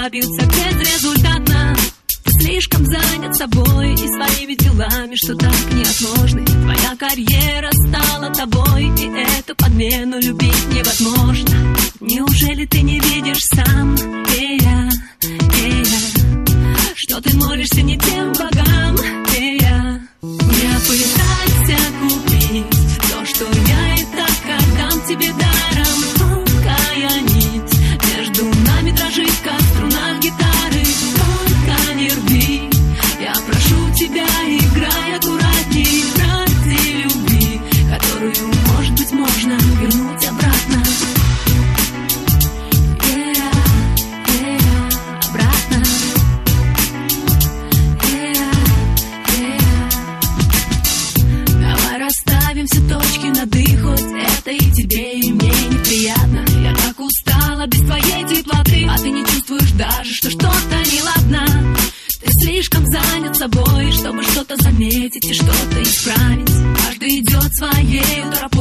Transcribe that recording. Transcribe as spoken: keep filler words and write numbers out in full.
добиться безрезультатно. Ты слишком занят собой и своими делами, что так неотложны. Твоя карьера стала тобой, и эту подмену любить невозможно. Неужели ты не видишь сам, и я, и я, что ты молишься не тем богам, и я. Не пытайся купить то, что я и так отдам тебе даром. Тонкая нить между нами дрожит, как струна гитары. Только не рви, я прошу тебя, играй аккуратней. Ради любви, которую, может быть, можно вернуть обратно. Yeah, yeah, обратно. Yeah, yeah. Давай расставим все точки над «и», хоть это и тебе, и мне неприятно. Я так устала без твоей теплоты, а ты не чувствуешь даже, что что-то неладно. Ты слишком занят собой, чтобы что-то заметить и что-то исправить. Каждый идет своей тропой.